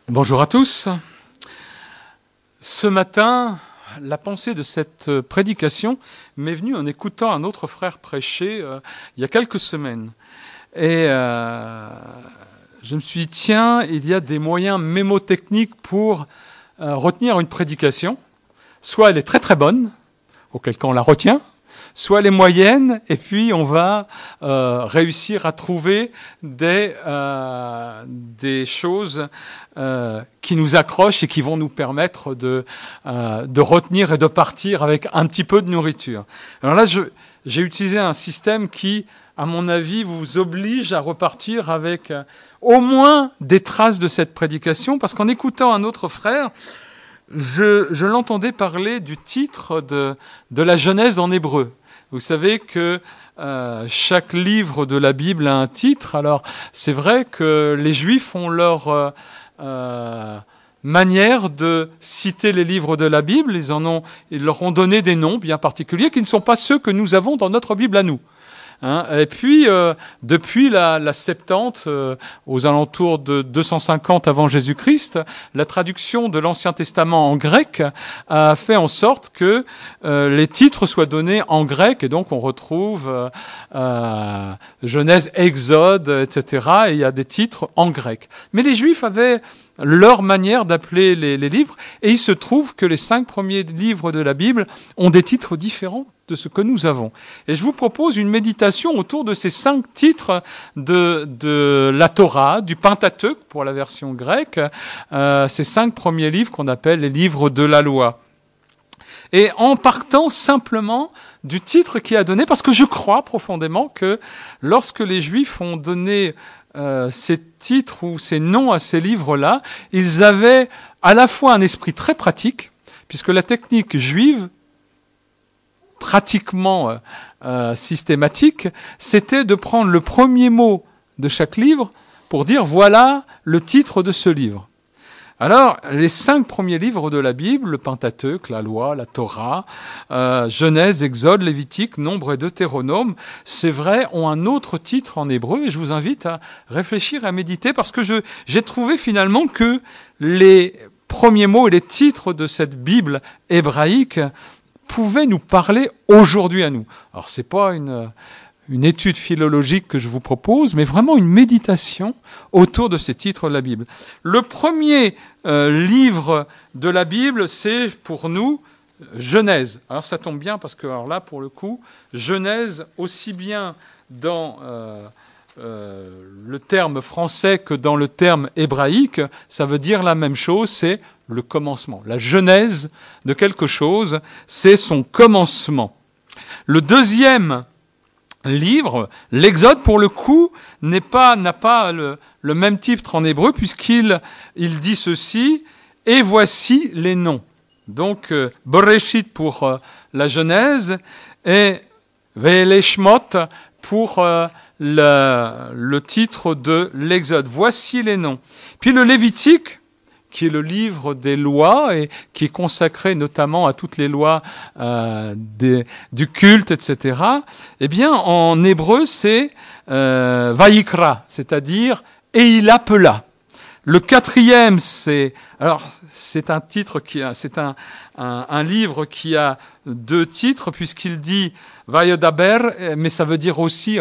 Bonjour à tous. Ce matin, la pensée de cette prédication m'est venue en écoutant un autre frère prêcher il y a quelques semaines. Et je me suis dit, tiens, il y a des moyens mémotechniques pour retenir une prédication. Soit elle est très très bonne, auquel cas on la retient, soit elle est moyenne, et puis on va réussir à trouver des choses qui nous accrochent et qui vont nous permettre de retenir et de partir avec un petit peu de nourriture. Alors là, j'ai utilisé un système qui, à mon avis, vous oblige à repartir avec au moins des traces de cette prédication, parce qu'en écoutant un autre frère, je l'entendais parler du titre de la Genèse en hébreu. Vous savez que chaque livre de la Bible a un titre. Alors, c'est vrai que les Juifs ont leur manière de citer les livres de la Bible. Ils leur ont donné des noms bien particuliers qui ne sont pas ceux que nous avons dans notre Bible à nous. Et puis, depuis la Septante, aux alentours de 250 avant Jésus-Christ, la traduction de l'Ancien Testament en grec a fait en sorte que les titres soient donnés en grec, et donc on retrouve Genèse, Exode, etc., et il y a des titres en grec. Mais les Juifs avaient leur manière d'appeler les livres, et il se trouve que les 5 premiers livres de la Bible ont des titres différents de ce que nous avons. Et je vous propose une méditation autour de ces 5 titres de la Torah, du Pentateuque pour la version grecque, ces 5 premiers livres qu'on appelle les livres de la loi. Et en partant simplement du titre qui a donné, parce que je crois profondément que lorsque les Juifs ont donné ces titres ou ces noms à ces livres-là, ils avaient à la fois un esprit très pratique, puisque la technique juive, pratiquement systématique, c'était de prendre le premier mot de chaque livre pour dire voilà le titre de ce livre. Alors, les 5 premiers livres de la Bible, le Pentateuque, la Loi, la Torah, Genèse, Exode, Lévitique, Nombre et Deutéronome, c'est vrai, ont un autre titre en hébreu, et je vous invite à réfléchir, à méditer, parce que j'ai trouvé finalement que les premiers mots et les titres de cette Bible hébraïque pouvaient nous parler aujourd'hui à nous. Alors, c'est pas une étude philologique que je vous propose, mais vraiment une méditation autour de ces titres de la Bible. Le premier livre de la Bible, c'est pour nous Genèse. Alors ça tombe bien parce que alors là, pour le coup, Genèse, aussi bien dans le terme français que dans le terme hébraïque, ça veut dire la même chose, c'est le commencement. La genèse de quelque chose, c'est son commencement. Le deuxième livre, l'Exode, pour le coup, n'a pas le même titre en hébreu, puisqu'il dit ceci, et voici les noms. Donc, Bereshit pour la Genèse, et Ve'eleshmot pour le titre de l'Exode. Voici les noms. Puis le Lévitique, qui est le livre des lois et qui est consacré notamment à toutes les lois du culte, etc. Eh bien, en hébreu, c'est Vayikra, c'est-à-dire « et il appela ». Le quatrième, c'est un titre c'est un livre qui a 2 titres, puisqu'il dit Vayodaber, mais ça veut dire aussi,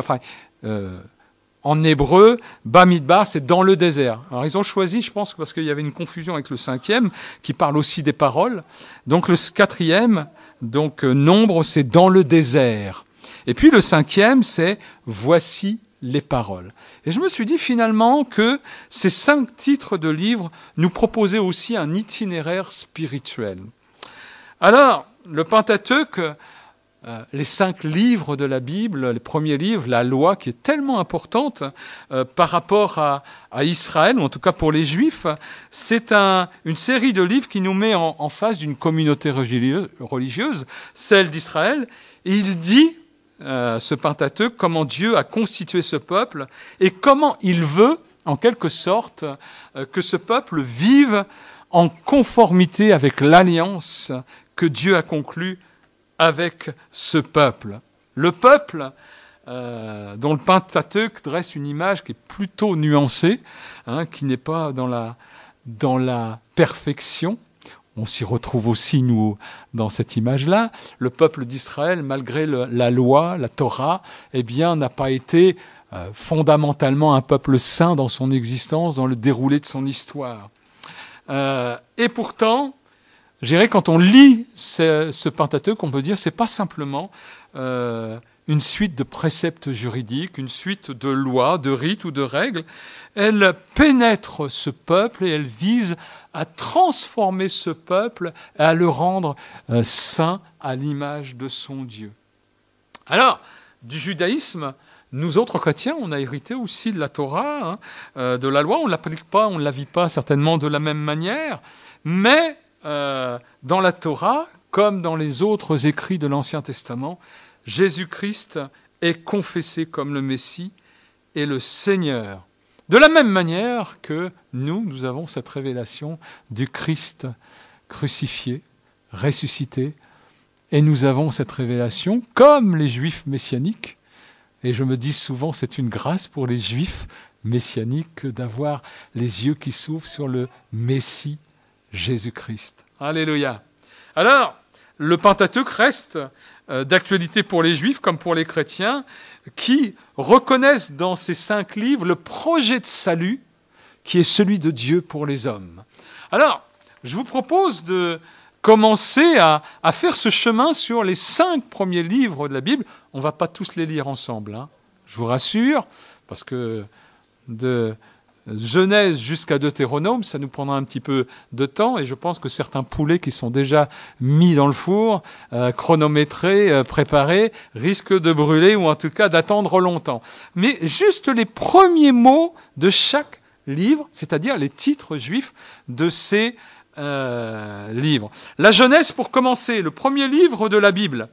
en hébreu, Bamidbar, c'est dans le désert. Alors ils ont choisi, je pense, parce qu'il y avait une confusion avec le 5e, qui parle aussi des paroles. Donc le 4e, nombre, c'est dans le désert. Et puis le 5e, c'est voici les paroles. Et je me suis dit finalement que ces 5 titres de livres nous proposaient aussi un itinéraire spirituel. Alors, le Pentateuque, les 5 livres de la Bible, les premiers livres, la loi qui est tellement importante par rapport à Israël, ou en tout cas pour les Juifs, c'est une série de livres qui nous met en face d'une communauté religieuse, celle d'Israël. Et il dit, ce Pentateuque, comment Dieu a constitué ce peuple et comment il veut, en quelque sorte, que ce peuple vive en conformité avec l'alliance que Dieu a conclue avec ce peuple. Le peuple dont le Pentateuque dresse une image qui est plutôt nuancée, qui n'est pas dans dans la perfection. On s'y retrouve aussi, nous, dans cette image-là. Le peuple d'Israël, malgré la loi, la Torah, eh bien, n'a pas été fondamentalement un peuple saint dans son existence, dans le déroulé de son histoire. Et pourtant, je dirais, quand on lit ce Pentateuque, on peut dire c'est pas simplement une suite de préceptes juridiques, une suite de lois, de rites ou de règles. Elle pénètre ce peuple et elle vise à transformer ce peuple et à le rendre saint à l'image de son Dieu. Alors, du judaïsme, nous autres chrétiens, on a hérité aussi de la Torah, de la loi. On ne l'applique pas, on ne la vit pas certainement de la même manière, mais dans la Torah, comme dans les autres écrits de l'Ancien Testament, Jésus-Christ est confessé comme le Messie et le Seigneur. De la même manière que nous avons cette révélation du Christ crucifié, ressuscité, et nous avons cette révélation, comme les Juifs messianiques, et je me dis souvent c'est une grâce pour les Juifs messianiques d'avoir les yeux qui s'ouvrent sur le Messie Jésus-Christ. Alléluia. Alors, le Pentateuque reste d'actualité pour les Juifs comme pour les chrétiens qui reconnaissent dans ces 5 livres le projet de salut qui est celui de Dieu pour les hommes. Alors, je vous propose de commencer à faire ce chemin sur les 5 premiers livres de la Bible. On ne va pas tous les lire ensemble, je vous rassure, parce que de Genèse jusqu'à Deutéronome, ça nous prendra un petit peu de temps, et je pense que certains poulets qui sont déjà mis dans le four, chronométrés, préparés, risquent de brûler, ou en tout cas d'attendre longtemps. Mais juste les premiers mots de chaque livre, c'est-à-dire les titres juifs de ces livres. La Genèse, pour commencer, le premier livre de la Bible,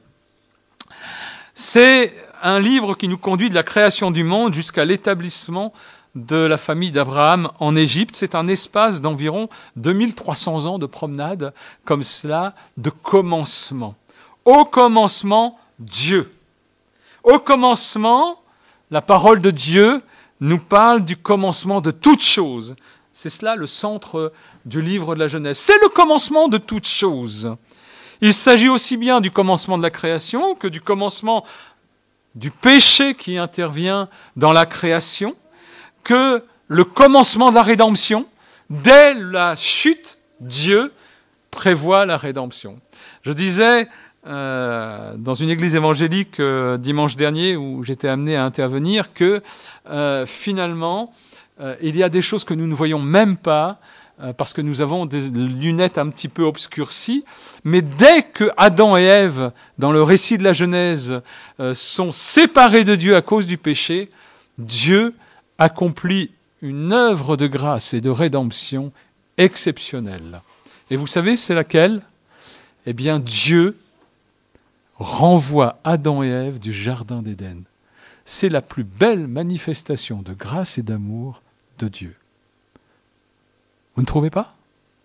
c'est un livre qui nous conduit de la création du monde jusqu'à l'établissement de la famille d'Abraham en Égypte. C'est un espace d'environ 2300 ans de promenade, comme cela, de commencement. Au commencement, Dieu. Au commencement, la parole de Dieu nous parle du commencement de toutes choses. C'est cela le centre du livre de la Genèse. C'est le commencement de toutes choses. Il s'agit aussi bien du commencement de la création que du commencement du péché qui intervient dans la création, que le commencement de la rédemption. Dès la chute, Dieu prévoit la rédemption. Je disais dans une église évangélique dimanche dernier où j'étais amené à intervenir que finalement il y a des choses que nous ne voyons même pas parce que nous avons des lunettes un petit peu obscurcies, mais dès que Adam et Ève, dans le récit de la Genèse, sont séparés de Dieu à cause du péché, Dieu accomplit une œuvre de grâce et de rédemption exceptionnelle. Et vous savez, c'est laquelle ? Eh bien, Dieu renvoie Adam et Ève du Jardin d'Éden. C'est la plus belle manifestation de grâce et d'amour de Dieu. Vous ne trouvez pas ?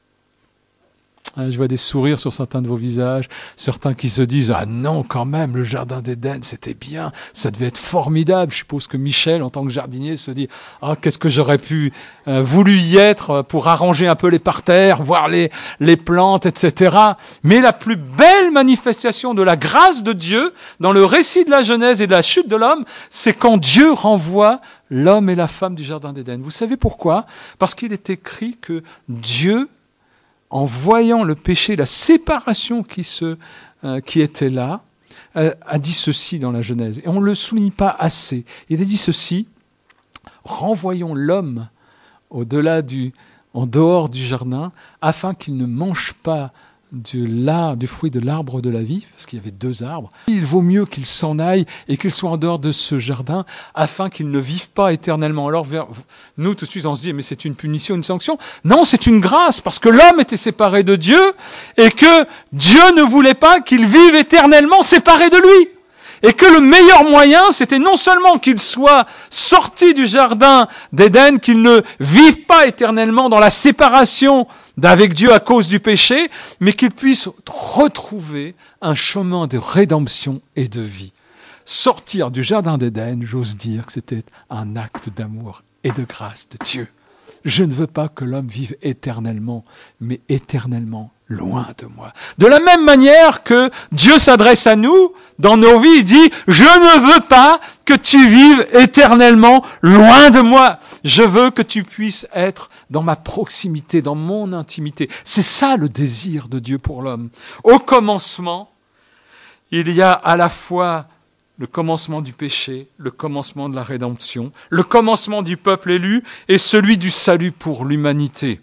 Je vois des sourires sur certains de vos visages, certains qui se disent « Ah non, quand même, le Jardin d'Éden, c'était bien, ça devait être formidable. » Je suppose que Michel, en tant que jardinier, se dit « Ah, qu'est-ce que j'aurais pu voulu y être pour arranger un peu les parterres, voir les plantes, etc. » Mais la plus belle manifestation de la grâce de Dieu, dans le récit de la Genèse et de la chute de l'homme, c'est quand Dieu renvoie l'homme et la femme du Jardin d'Éden. Vous savez pourquoi ? Parce qu'il est écrit que Dieu, en voyant le péché, la séparation qui était là, a dit ceci dans la Genèse. Et on ne le souligne pas assez. Il a dit ceci, renvoyons l'homme en dehors du jardin, afin qu'il ne mange pas du fruit de l'arbre de la vie, parce qu'il y avait 2 arbres. Il vaut mieux qu'il s'en aille et qu'il soit en dehors de ce jardin, afin qu'il ne vive pas éternellement. Alors nous, tout de suite, on se dit, mais c'est une punition, une sanction. Non, c'est une grâce, parce que l'homme était séparé de Dieu, et que Dieu ne voulait pas qu'il vive éternellement séparé de lui. Et que le meilleur moyen, c'était non seulement qu'il soit sorti du jardin d'Éden, qu'il ne vive pas éternellement dans la séparation d'avec Dieu à cause du péché, mais qu'il puisse retrouver un chemin de rédemption et de vie. Sortir du jardin d'Éden, j'ose dire que c'était un acte d'amour et de grâce de Dieu. Je ne veux pas que l'homme vive éternellement, mais éternellement loin de moi. De la même manière que Dieu s'adresse à nous, dans nos vies, il dit, je ne veux pas que tu vives éternellement loin de moi. Je veux que tu puisses être dans ma proximité, dans mon intimité. C'est ça le désir de Dieu pour l'homme. Au commencement, il y a à la fois le commencement du péché, le commencement de la rédemption, le commencement du peuple élu et celui du salut pour l'humanité.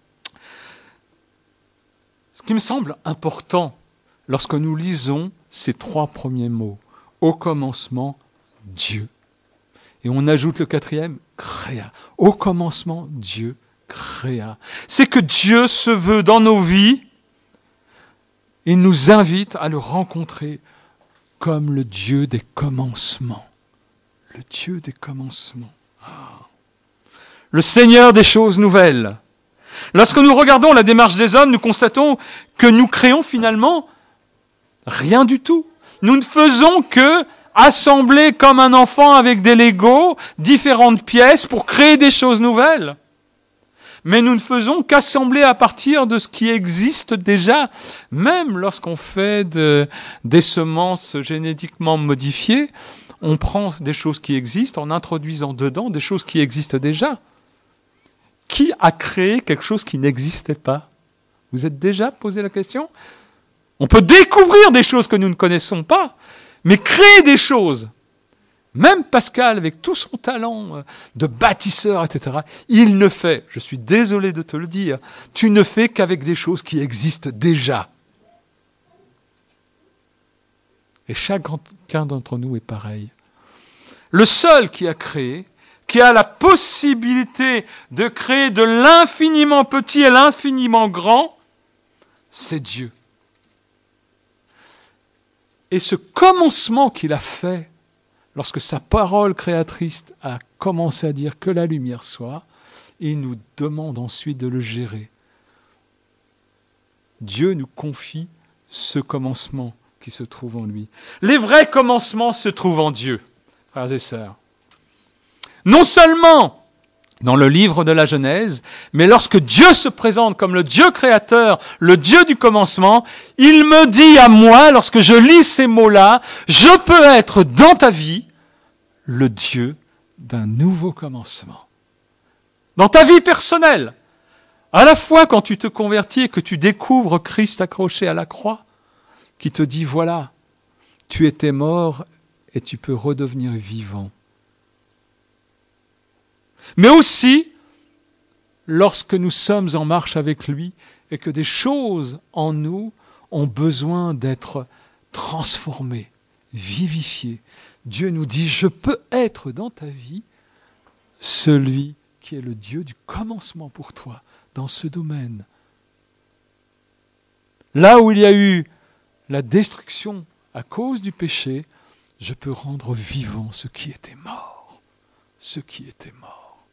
Ce qui me semble important lorsque nous lisons ces 3 premiers mots, au commencement, Dieu. Et on ajoute le 4e, créa. Au commencement, Dieu créa. C'est que Dieu se veut dans nos vies et nous invite à le rencontrer comme le Dieu des commencements. Le Dieu des commencements. Le Seigneur des choses nouvelles. Lorsque nous regardons la démarche des hommes, nous constatons que nous créons finalement rien du tout. Nous ne faisons que assembler comme un enfant avec des Legos différentes pièces pour créer des choses nouvelles. Mais nous ne faisons qu'assembler à partir de ce qui existe déjà. Même lorsqu'on fait des semences génétiquement modifiées, on prend des choses qui existent en introduisant dedans des choses qui existent déjà. Qui a créé quelque chose qui n'existait pas ? Vous êtes déjà posé la question ? On peut découvrir des choses que nous ne connaissons pas, mais créer des choses. Même Pascal, avec tout son talent de bâtisseur, etc., il ne fait, je suis désolé de te le dire, tu ne fais qu'avec des choses qui existent déjà. Et chacun d'entre nous est pareil. Le seul qui a créé, qui a la possibilité de créer de l'infiniment petit et l'infiniment grand, c'est Dieu. Et ce commencement qu'il a fait, lorsque sa parole créatrice a commencé à dire que la lumière soit, il nous demande ensuite de le gérer. Dieu nous confie ce commencement qui se trouve en lui. Les vrais commencements se trouvent en Dieu, frères et sœurs. Non seulement dans le livre de la Genèse, mais lorsque Dieu se présente comme le Dieu créateur, le Dieu du commencement, il me dit à moi, lorsque je lis ces mots-là, je peux être dans ta vie le Dieu d'un nouveau commencement. Dans ta vie personnelle, à la fois quand tu te convertis et que tu découvres Christ accroché à la croix, qui te dit, voilà, tu étais mort et tu peux redevenir vivant. Mais aussi, lorsque nous sommes en marche avec lui et que des choses en nous ont besoin d'être transformées, vivifiées, Dieu nous dit, je peux être dans ta vie celui qui est le Dieu du commencement pour toi dans ce domaine. Là où il y a eu la destruction à cause du péché, je peux rendre vivant ce qui était mort. Ce qui était mort.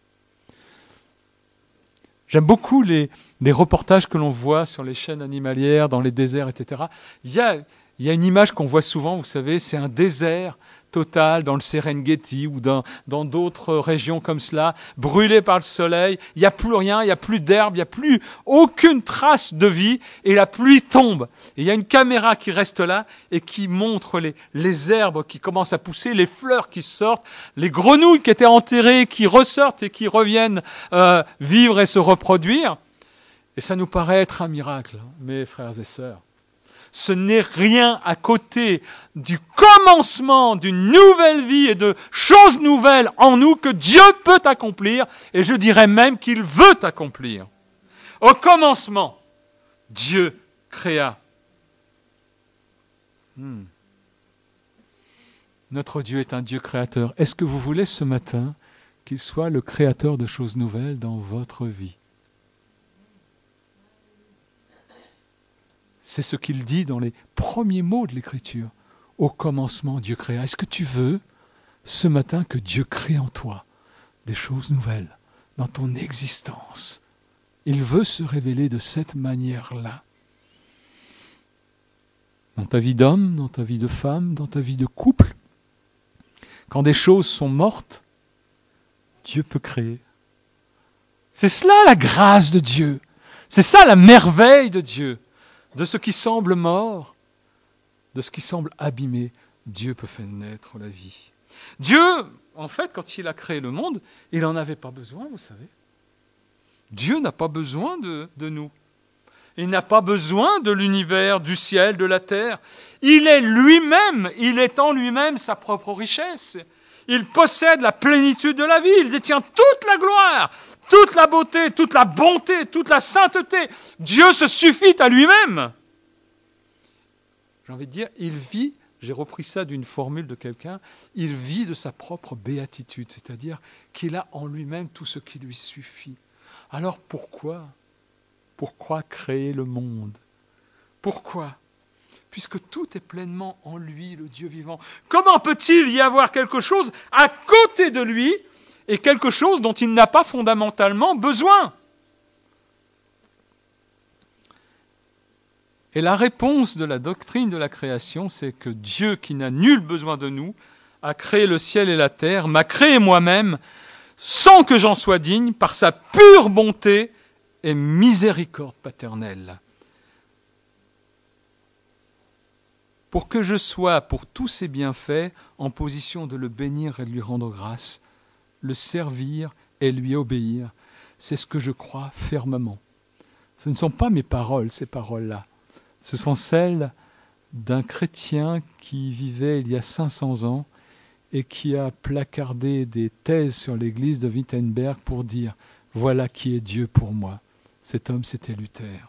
J'aime beaucoup les reportages que l'on voit sur les chaînes animalières, dans les déserts, etc. Il y a une image qu'on voit souvent, vous savez, c'est un désert total dans le Serengeti ou dans d'autres régions comme cela, brûlé par le soleil. Il n'y a plus rien, il n'y a plus d'herbe, il n'y a plus aucune trace de vie et la pluie tombe. Et il y a une caméra qui reste là et qui montre les herbes qui commencent à pousser, les fleurs qui sortent, les grenouilles qui étaient enterrées, qui ressortent et qui reviennent vivre et se reproduire. Et ça nous paraît être un miracle, mes frères et sœurs. Ce n'est rien à côté du commencement d'une nouvelle vie et de choses nouvelles en nous que Dieu peut accomplir, et je dirais même qu'il veut accomplir. Au commencement, Dieu créa. Notre Dieu est un Dieu créateur. Est-ce que vous voulez ce matin qu'il soit le créateur de choses nouvelles dans votre vie ? C'est ce qu'il dit dans les premiers mots de l'Écriture. Au commencement, Dieu créa. Est-ce que tu veux ce matin que Dieu crée en toi des choses nouvelles dans ton existence? Il veut se révéler de cette manière-là. Dans ta vie d'homme, dans ta vie de femme, dans ta vie de couple. Quand des choses sont mortes, Dieu peut créer. C'est cela la grâce de Dieu. C'est ça la merveille de Dieu. De ce qui semble mort, de ce qui semble abîmé, Dieu peut faire naître la vie. Dieu, en fait, quand il a créé le monde, il n'en avait pas besoin, vous savez. Dieu n'a pas besoin de nous. Il n'a pas besoin de l'univers, du ciel, de la terre. Il est lui-même, il est en lui-même sa propre richesse. Il possède la plénitude de la vie, il détient toute la gloire, toute la beauté, toute la bonté, toute la sainteté. Dieu se suffit à lui-même. J'ai envie de dire, il vit, j'ai repris ça d'une formule de quelqu'un, il vit de sa propre béatitude, c'est-à-dire qu'il a en lui-même tout ce qui lui suffit. Alors pourquoi créer le monde? Pourquoi? Puisque tout est pleinement en lui, le Dieu vivant. Comment peut-il y avoir quelque chose à côté de lui et quelque chose dont il n'a pas fondamentalement besoin? Et la réponse de la doctrine de la création, c'est que Dieu, qui n'a nul besoin de nous, a créé le ciel et la terre, m'a créé moi-même, sans que j'en sois digne, par sa pure bonté et miséricorde paternelle. Pour que je sois, pour tous ses bienfaits, en position de le bénir et de lui rendre grâce, le servir et lui obéir, c'est ce que je crois fermement. Ce ne sont pas mes paroles, ces paroles-là. Ce sont celles d'un chrétien qui vivait il y a 500 ans et qui a placardé des thèses sur l'église de Wittenberg pour dire « Voilà qui est Dieu pour moi ». Cet homme, c'était Luther.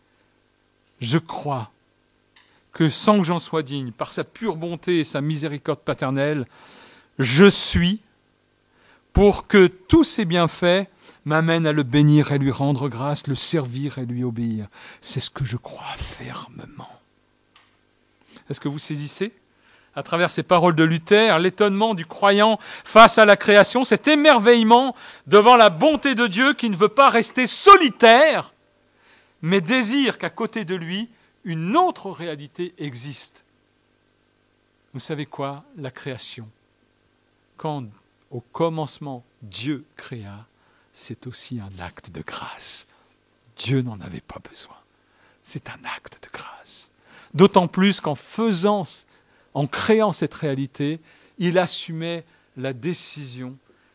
Je crois que sans que j'en sois digne, par sa pure bonté et sa miséricorde paternelle, je suis pour que tous ses bienfaits m'amènent à le bénir et lui rendre grâce, le servir et lui obéir. C'est ce que je crois fermement. Est-ce que vous saisissez, à travers ces paroles de Luther, l'étonnement du croyant face à la création, cet émerveillement devant la bonté de Dieu qui ne veut pas rester solitaire, mais désire qu'à côté de lui, une autre réalité existe. Vous savez quoi? La création. Quand, au commencement, Dieu créa, c'est aussi un acte de grâce. Dieu n'en avait pas besoin. C'est un acte de grâce. D'autant plus qu'en créant cette réalité, il assumait la décision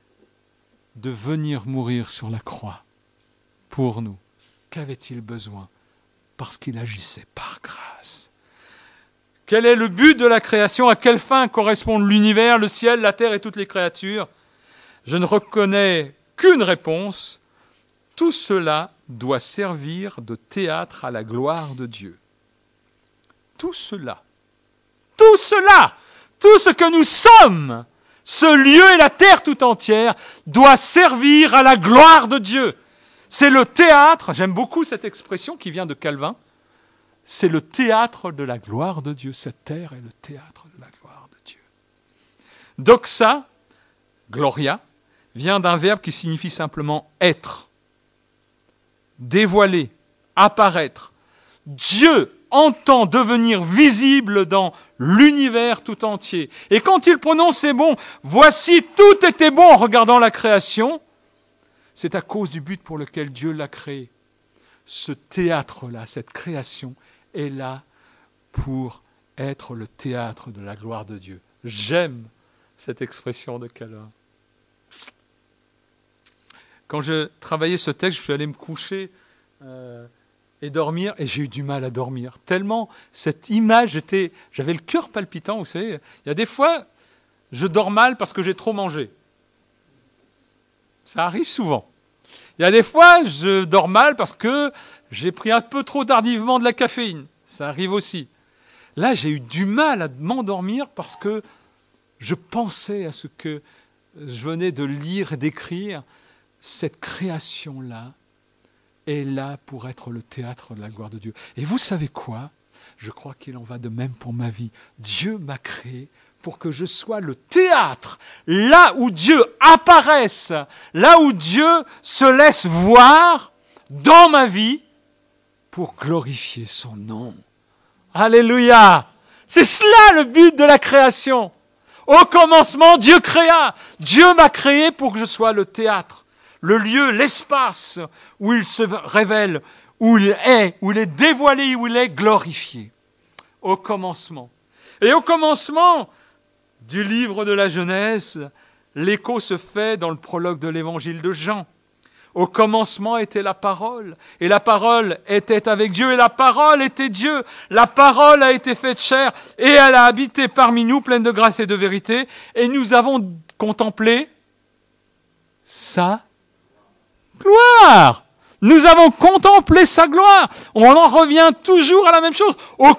de venir mourir sur la croix pour nous. Qu'avait-il besoin? Parce qu'il agissait par grâce. Quel est le but de la création? À quelle fin correspondent l'univers, le ciel, la terre et toutes les créatures? Je ne reconnais qu'une réponse. Tout cela doit servir de théâtre à la gloire de Dieu. Tout cela, tout ce que nous sommes, ce lieu et la terre tout entière, doit servir à la gloire de Dieu. C'est le théâtre, j'aime beaucoup cette expression qui vient de Calvin, c'est le théâtre de la gloire de Dieu. Cette terre est le théâtre de la gloire de Dieu. Doxa, gloria, vient d'un verbe qui signifie simplement être, dévoiler, apparaître. Dieu entend devenir visible dans l'univers tout entier. Et quand il prononce ces mots, voici tout était bon en regardant la création, c'est à cause du but pour lequel Dieu l'a créé. Ce théâtre-là, cette création, est là pour être le théâtre de la gloire de Dieu. J'aime cette expression de Calvin. Quand je travaillais ce texte, je suis allé me coucher et dormir, et j'ai eu du mal à dormir. Tellement cette image, j'avais le cœur palpitant, vous savez. Il y a des fois, je dors mal parce que j'ai trop mangé. Ça arrive souvent. Il y a des fois, je dors mal parce que j'ai pris un peu trop tardivement de la caféine. Ça arrive aussi. Là, j'ai eu du mal à m'endormir parce que je pensais à ce que je venais de lire et d'écrire. Cette création-là est là pour être le théâtre de la gloire de Dieu. Et vous savez quoi? Je crois qu'il en va de même pour ma vie. Dieu m'a créé pour que je sois le théâtre, là où Dieu apparaisse, là où Dieu se laisse voir dans ma vie pour glorifier son nom. Alléluia! C'est cela le but de la création. Au commencement, Dieu créa. Dieu m'a créé pour que je sois le théâtre le lieu, l'espace où il se révèle, où il est dévoilé, où il est glorifié. Au commencement. Et au commencement du livre de la Genèse, l'écho se fait dans le prologue de l'évangile de Jean. Au commencement était la parole, et la parole était avec Dieu, et la parole était Dieu. La parole a été faite chair, et elle a habité parmi nous, pleine de grâce et de vérité, et nous avons contemplé sa gloire. Nous avons contemplé sa gloire. On en revient toujours à la même chose. Au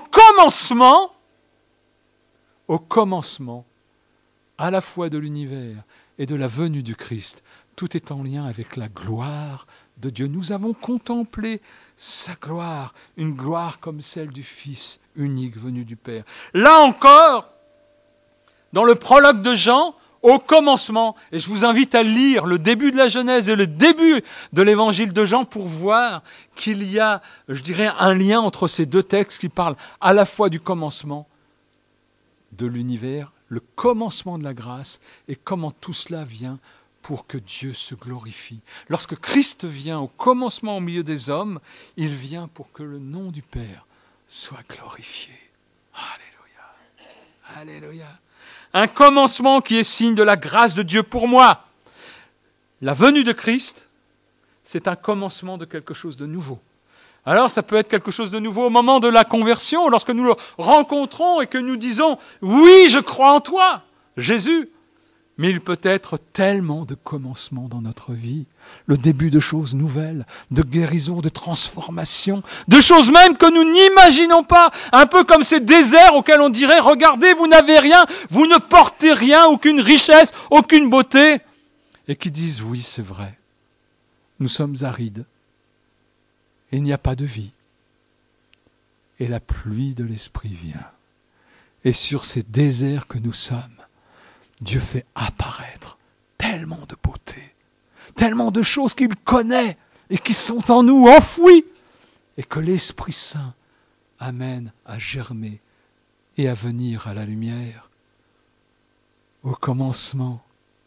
commencement, à la fois de l'univers et de la venue du Christ, tout est en lien avec la gloire de Dieu. Nous avons contemplé sa gloire, une gloire comme celle du Fils unique venu du Père. Là encore, dans le prologue de Jean, au commencement, et je vous invite à lire le début de la Genèse et le début de l'évangile de Jean pour voir qu'il y a, je dirais, un lien entre ces deux textes qui parlent à la fois du commencement de l'univers, le commencement de la grâce, et comment tout cela vient pour que Dieu se glorifie. Lorsque Christ vient au commencement au milieu des hommes, il vient pour que le nom du Père soit glorifié. Alléluia. Alléluia. Un commencement qui est signe de la grâce de Dieu pour moi. La venue de Christ, c'est un commencement de quelque chose de nouveau. Alors ça peut être quelque chose de nouveau au moment de la conversion, lorsque nous le rencontrons et que nous disons « Oui, je crois en toi, Jésus ». Mais il peut être tellement de commencements dans notre vie, le début de choses nouvelles, de guérison, de transformation, de choses même que nous n'imaginons pas, un peu comme ces déserts auxquels on dirait « Regardez, vous n'avez rien, vous ne portez rien, aucune richesse, aucune beauté ». Et qui disent « Oui, c'est vrai, nous sommes arides, il n'y a pas de vie. » Et la pluie de l'Esprit vient. Et sur ces déserts que nous sommes, Dieu fait apparaître tellement de beauté, tellement de choses qu'il connaît et qui sont en nous enfouies, et que l'Esprit Saint amène à germer et à venir à la lumière. Au commencement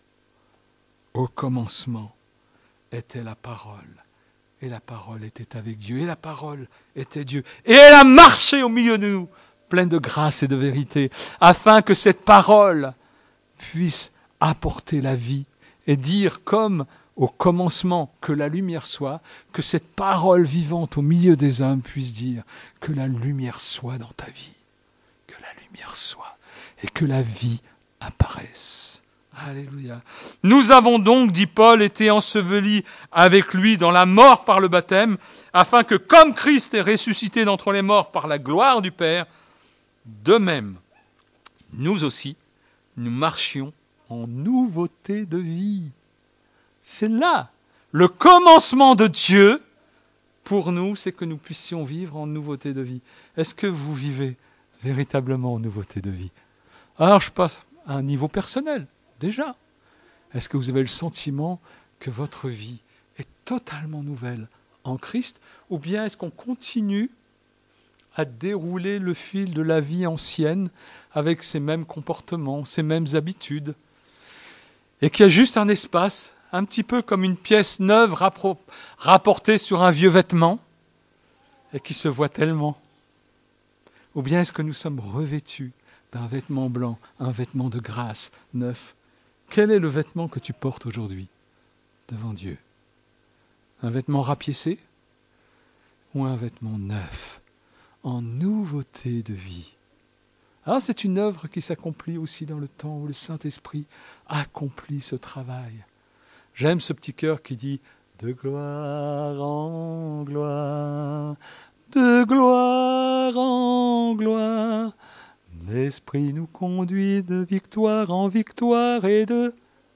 était la parole, et la parole était avec Dieu, et la parole était Dieu, et elle a marché au milieu de nous, pleine de grâce et de vérité, afin que cette parole puisse apporter la vie et dire comme au commencement que la lumière soit, que cette parole vivante au milieu des hommes puisse dire que la lumière soit dans ta vie, que la lumière soit et que la vie apparaisse. Alléluia. Nous avons donc, dit Paul, été ensevelis avec lui dans la mort par le baptême, afin que comme Christ est ressuscité d'entre les morts par la gloire du Père, de même, nous aussi, nous marchions en nouveauté de vie. C'est là le commencement de Dieu pour nous, c'est que nous puissions vivre en nouveauté de vie. Est-ce que vous vivez véritablement en nouveauté de vie? Alors je passe à un niveau personnel, déjà. Est-ce que vous avez le sentiment que votre vie est totalement nouvelle en Christ, ou bien est-ce qu'on continue à dérouler le fil de la vie ancienne avec ces mêmes comportements, ces mêmes habitudes, et qu'il y a juste un espace, un petit peu comme une pièce neuve rapportée sur un vieux vêtement, et qui se voit tellement? Ou bien est-ce que nous sommes revêtus d'un vêtement blanc, un vêtement de grâce neuf? Quel est le vêtement que tu portes aujourd'hui devant Dieu? Un vêtement rapiécé ou un vêtement neuf, en nouveauté de vie? Alors c'est une œuvre qui s'accomplit aussi dans le temps où le Saint-Esprit accomplit ce travail. J'aime ce petit cœur qui dit « De gloire en gloire, de gloire en gloire, l'Esprit nous conduit de victoire en victoire et de... »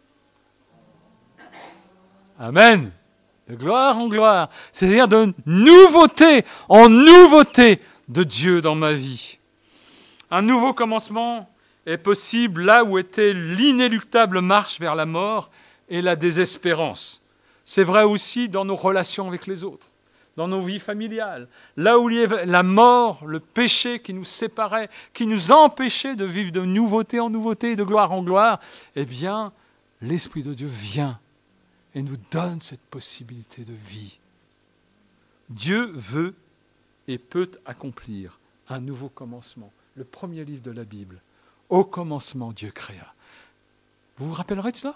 Amen. De gloire en gloire, c'est-à-dire de nouveauté en nouveauté de Dieu dans ma vie. Un nouveau commencement est possible là où était l'inéluctable marche vers la mort et la désespérance. C'est vrai aussi dans nos relations avec les autres, dans nos vies familiales. Là où il y avait la mort, le péché qui nous séparait, qui nous empêchait de vivre de nouveauté en nouveauté et de gloire en gloire, eh bien, l'Esprit de Dieu vient et nous donne cette possibilité de vie. Dieu veut et peut accomplir un nouveau commencement. Le premier livre de la Bible. Au commencement, Dieu créa. Vous vous rappellerez de ça?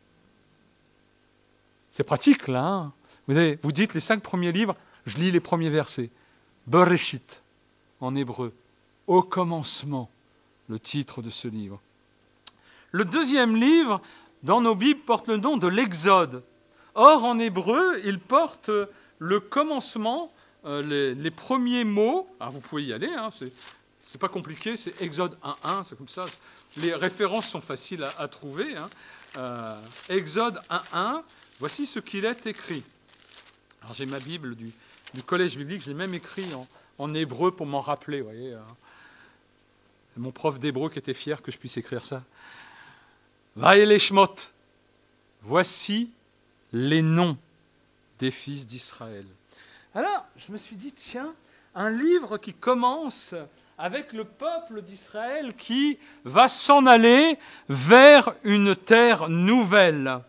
C'est pratique, là. Hein, vous dites les 5 premiers livres, je lis les premiers versets. Bereshit, en hébreu. Au commencement, le titre de ce livre. Le deuxième livre, dans nos Bibles, porte le nom de l'Exode. Or, en hébreu, il porte le commencement, les premiers mots. Alors, vous pouvez y aller, hein, c'est pas compliqué, c'est Exode 1.1, c'est comme ça. Les références sont faciles à trouver. Hein. Exode 1.1, voici ce qu'il est écrit. Alors, j'ai ma Bible du collège biblique, je l'ai même écrit en hébreu pour m'en rappeler. Vous voyez, mon prof d'hébreu qui était fier que je puisse écrire ça. Vaïeleshmot, voici les noms des fils d'Israël. Alors, je me suis dit, tiens, un livre qui commence avec le peuple d'Israël qui va s'en aller vers une terre nouvelle.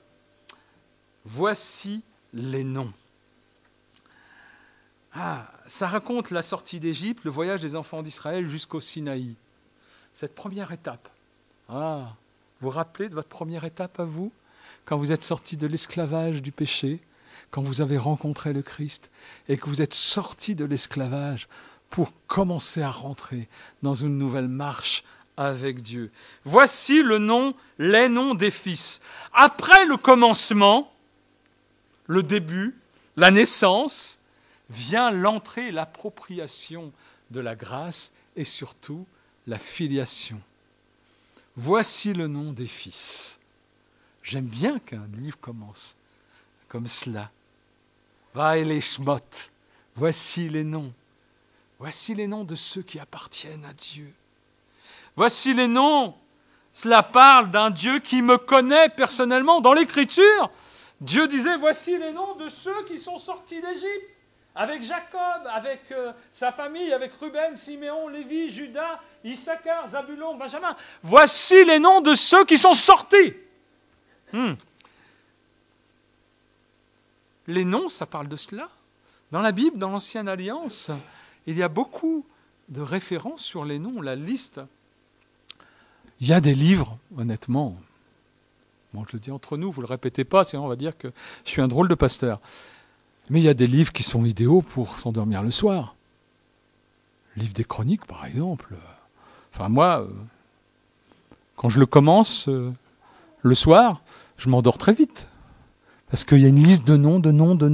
Voici les noms. Ça raconte la sortie d'Égypte, le voyage des enfants d'Israël jusqu'au Sinaï. Cette première étape. Vous vous rappelez de votre première étape à vous, quand vous êtes sortis de l'esclavage du péché, quand vous avez rencontré le Christ et que vous êtes sortis de l'esclavage pour commencer à rentrer dans une nouvelle marche avec Dieu. Voici les noms des fils. Après le commencement, le début, la naissance, vient l'entrée, l'appropriation de la grâce et surtout la filiation. Voici le nom des fils. J'aime bien qu'un livre commence comme cela. Vaïeleshmot, voici les noms. Voici les noms de ceux qui appartiennent à Dieu. Voici les noms. Cela parle d'un Dieu qui me connaît personnellement. Dans l'Écriture, Dieu disait, voici les noms de ceux qui sont sortis d'Égypte. Avec Jacob, avec sa famille, avec Ruben, Siméon, Lévi, Judas, Issachar, Zabulon, Benjamin. Voici les noms de ceux qui sont sortis. Les noms, ça parle de cela. Dans la Bible, dans l'Ancienne Alliance, il y a beaucoup de références sur les noms, la liste. Il y a des livres, honnêtement. Bon, je le dis entre nous, vous ne le répétez pas, sinon on va dire que je suis un drôle de pasteur. Mais il y a des livres qui sont idéaux pour s'endormir le soir. Le livre des Chroniques, par exemple. Enfin, moi, quand je le commence le soir, je m'endors très vite. Parce qu'il y a une liste de noms.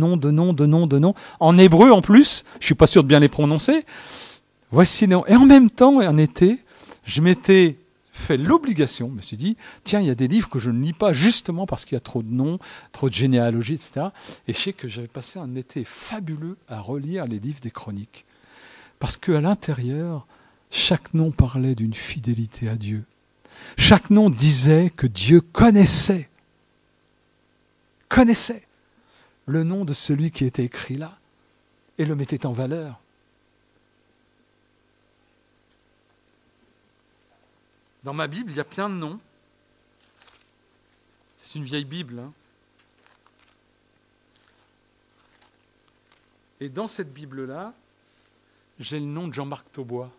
En hébreu, en plus, je ne suis pas sûr de bien les prononcer. Voici les noms. Et en même temps, en été, je m'étais fait l'obligation, je me suis dit, tiens, il y a des livres que je ne lis pas justement parce qu'il y a trop de noms, trop de généalogies, etc. Et je sais que j'avais passé un été fabuleux à relire les livres des Chroniques. Parce qu'à l'intérieur, chaque nom parlait d'une fidélité à Dieu. Chaque nom disait que Dieu connaissait le nom de celui qui était écrit là et le mettait en valeur. Dans ma Bible, il y a plein de noms. C'est une vieille Bible. Hein. Et dans cette Bible-là, j'ai le nom de Jean-Marc Taubois.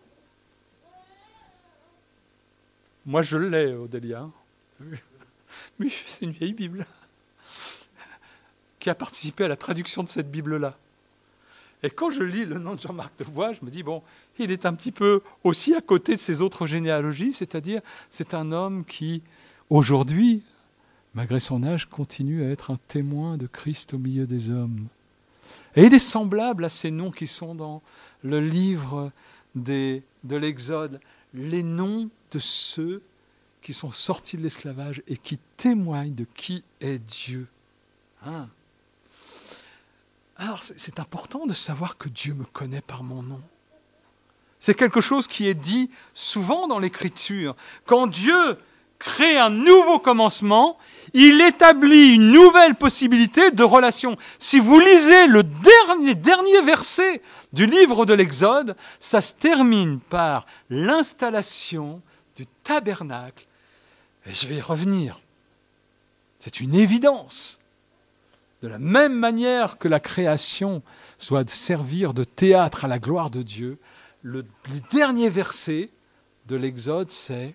Moi, je l'ai, Odélia. Mais c'est une vieille Bible qui a participé à la traduction de cette Bible-là. Et quand je lis le nom de Jean-Marc Taubois, je me dis, bon, il est un petit peu aussi à côté de ses autres généalogies, c'est-à-dire c'est un homme qui, aujourd'hui, malgré son âge, continue à être un témoin de Christ au milieu des hommes. Et il est semblable à ces noms qui sont dans le livre de l'Exode, les noms de ceux qui sont sortis de l'esclavage et qui témoignent de qui est Dieu. Hein? Alors, c'est important de savoir que Dieu me connaît par mon nom. C'est quelque chose qui est dit souvent dans l'Écriture. Quand Dieu crée un nouveau commencement, il établit une nouvelle possibilité de relation. Si vous lisez le dernier verset du livre de l'Exode, ça se termine par l'installation du tabernacle. Et je vais y revenir. C'est une évidence. De la même manière que la création doit servir de théâtre à la gloire de Dieu, le dernier verset de l'Exode, c'est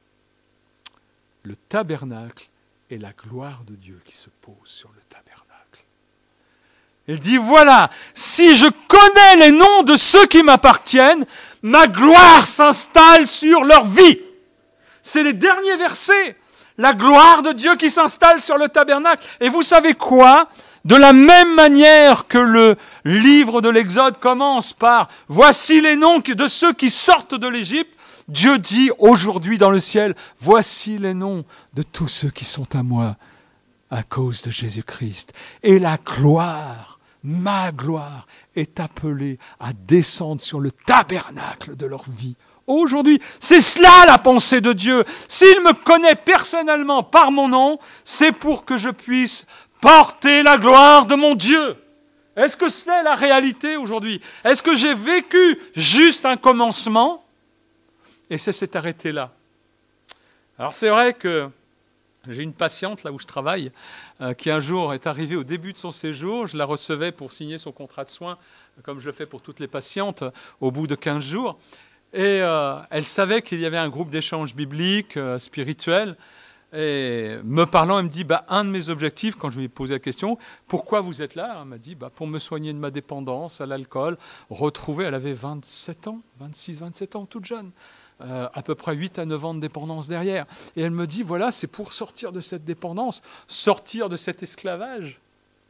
le tabernacle et la gloire de Dieu qui se pose sur le tabernacle. Il dit, voilà, si je connais les noms de ceux qui m'appartiennent, ma gloire s'installe sur leur vie. C'est les derniers versets. La gloire de Dieu qui s'installe sur le tabernacle. Et vous savez quoi ? De la même manière que le livre de l'Exode commence par « Voici les noms de ceux qui sortent de l'Égypte », Dieu dit aujourd'hui dans le ciel « Voici les noms de tous ceux qui sont à moi à cause de Jésus-Christ. » Et la gloire, ma gloire, est appelée à descendre sur le tabernacle de leur vie. Aujourd'hui, c'est cela la pensée de Dieu. S'il me connaît personnellement par mon nom, c'est pour que je puisse porter la gloire de mon Dieu. Est-ce que c'est la réalité aujourd'hui ? Est-ce que j'ai vécu juste un commencement ? Et ça s'est arrêté là. Alors c'est vrai que j'ai une patiente là où je travaille, qui un jour est arrivée au début de son séjour. Je la recevais pour signer son contrat de soins, comme je le fais pour toutes les patientes, au bout de 15 jours. Et elle savait qu'il y avait un groupe d'échange biblique, spirituel. Et me parlant, elle me dit, un de mes objectifs, quand je lui ai posé la question, pourquoi vous êtes là ? Elle m'a dit, pour me soigner de ma dépendance à l'alcool, retrouver, elle avait 27 ans, 26, 27 ans, toute jeune, à peu près 8 à 9 ans de dépendance derrière. Et elle me dit, voilà, c'est pour sortir de cette dépendance, sortir de cet esclavage.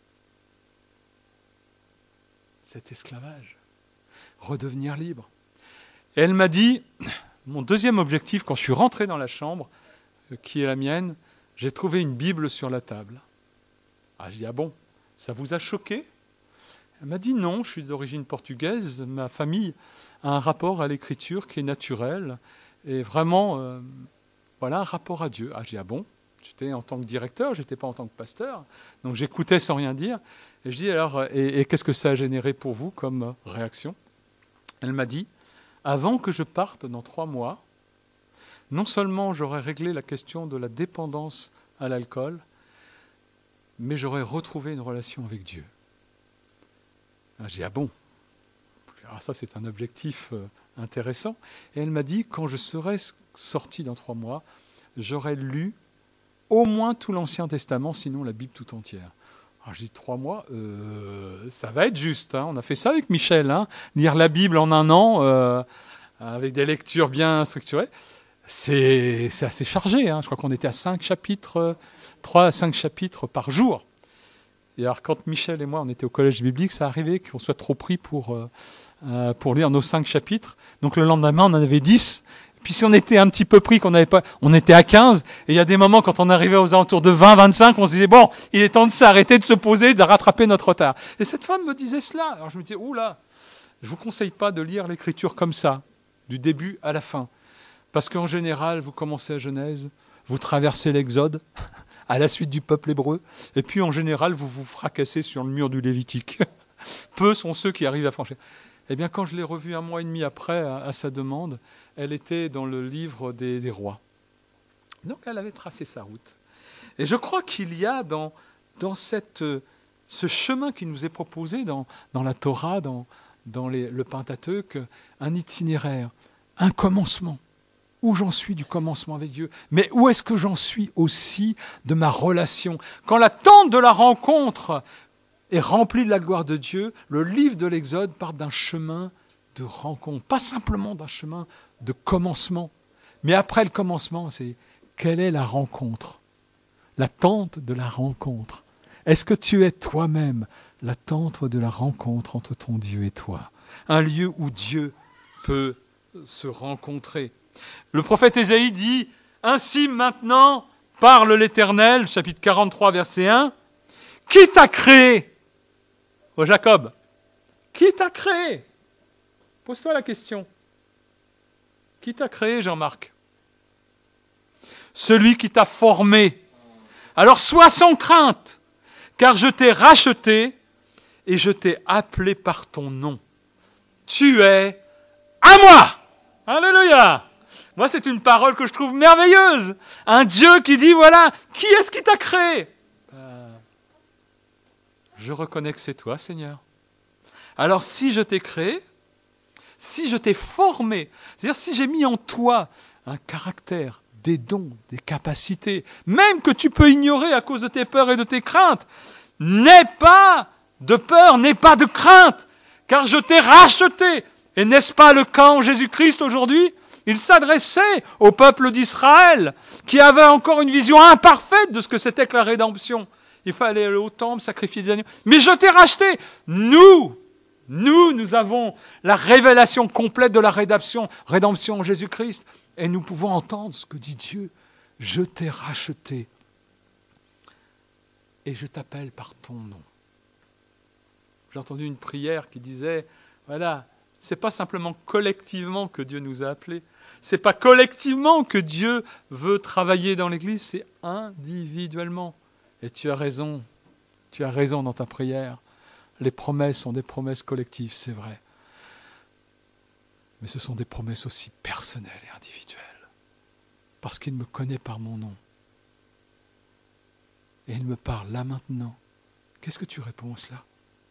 Cet esclavage. Redevenir libre. Et elle m'a dit, mon deuxième objectif, quand je suis rentré dans la chambre, qui est la mienne, j'ai trouvé une Bible sur la table. Je dis, bon, ça vous a choqué ? Elle m'a dit, non, je suis d'origine portugaise, ma famille a un rapport à l'écriture qui est naturel, et vraiment, voilà, un rapport à Dieu. Je dis, bon, j'étais en tant que directeur, je n'étais pas en tant que pasteur, donc j'écoutais sans rien dire, et je dis, alors, et qu'est-ce que ça a généré pour vous comme réaction ? Elle m'a dit, avant que je parte dans 3 mois, non seulement j'aurais réglé la question de la dépendance à l'alcool, mais j'aurais retrouvé une relation avec Dieu. J'ai dit, bon, alors ça c'est un objectif intéressant. Et elle m'a dit, quand je serai sorti dans 3 mois, j'aurais lu au moins tout l'Ancien Testament, sinon la Bible tout entière. Alors je dis 3 mois, ça va être juste. On a fait ça avec Michel, lire la Bible en 1 an, avec des lectures bien structurées. C'est assez chargé. Je crois qu'on était à 5 chapitres, 3 à 5 chapitres par jour. Et alors quand Michel et moi, on était au collège biblique, ça arrivait qu'on soit trop pris pour lire nos 5 chapitres. Donc le lendemain, on en avait 10. Puis si on était un petit peu pris, qu'on n'avait pas, on était à 15. Et il y a des moments, quand on arrivait aux alentours de 20, 25, on se disait, bon, il est temps de s'arrêter, de se poser, de rattraper notre retard. Et cette femme me disait cela. Alors je me disais, oula, je vous conseille pas de lire l'écriture comme ça, du début à la fin. Parce qu'en général, vous commencez à Genèse, vous traversez l'Exode, à la suite du peuple hébreu, et puis en général, vous vous fracassez sur le mur du Lévitique. Peu sont ceux qui arrivent à franchir. Eh bien, quand je l'ai revue 1 mois et demi après, à sa demande, elle était dans le livre des rois. Donc, elle avait tracé sa route. Et je crois qu'il y a dans ce chemin qui nous est proposé dans la Torah, dans le Pentateuque, un itinéraire, un commencement. Où j'en suis du commencement avec Dieu, mais où est-ce que j'en suis aussi de ma relation ? Quand la tente de la rencontre est remplie de la gloire de Dieu, le livre de l'Exode part d'un chemin de rencontre, pas simplement d'un chemin de commencement, mais après le commencement, c'est quelle est la rencontre ? La tente de la rencontre. Est-ce que tu es toi-même la tente de la rencontre entre ton Dieu et toi ? Un lieu où Dieu peut se rencontrer. Le prophète Ésaïe dit, « Ainsi maintenant parle l'Éternel », chapitre 43, verset 1, « Qui t'a créé ?» Oh Jacob, qui t'a créé ? Pose-toi la question. Qui t'a créé, Jean-Marc ? Celui qui t'a formé. Alors sois sans crainte, car je t'ai racheté et je t'ai appelé par ton nom. Tu es à moi. Alléluia. Moi, c'est une parole que je trouve merveilleuse. Un Dieu qui dit, voilà, qui est-ce qui t'a créé ? je reconnais que c'est toi, Seigneur. Alors si je t'ai créé, si je t'ai formé, c'est-à-dire si j'ai mis en toi un caractère, des dons, des capacités, même que tu peux ignorer à cause de tes peurs et de tes craintes, n'aie pas de peur, n'aie pas de crainte, car je t'ai racheté. Et n'est-ce pas le cas en Jésus-Christ aujourd'hui ? Il s'adressait au peuple d'Israël, qui avait encore une vision imparfaite de ce que c'était que la rédemption. Il fallait aller au temple, sacrifier des agneaux. Mais je t'ai racheté. Nous avons la révélation complète de la rédemption en Jésus-Christ. Et nous pouvons entendre ce que dit Dieu. Je t'ai racheté. Et je t'appelle par ton nom. J'ai entendu une prière qui disait, voilà, c'est pas simplement collectivement que Dieu nous a appelés. C'est pas collectivement que Dieu veut travailler dans l'Église, c'est individuellement. Et tu as raison dans ta prière. Les promesses sont des promesses collectives, c'est vrai. Mais ce sont des promesses aussi personnelles et individuelles. Parce qu'il me connaît par mon nom. Et il me parle là maintenant. Qu'est-ce que tu réponds à cela ?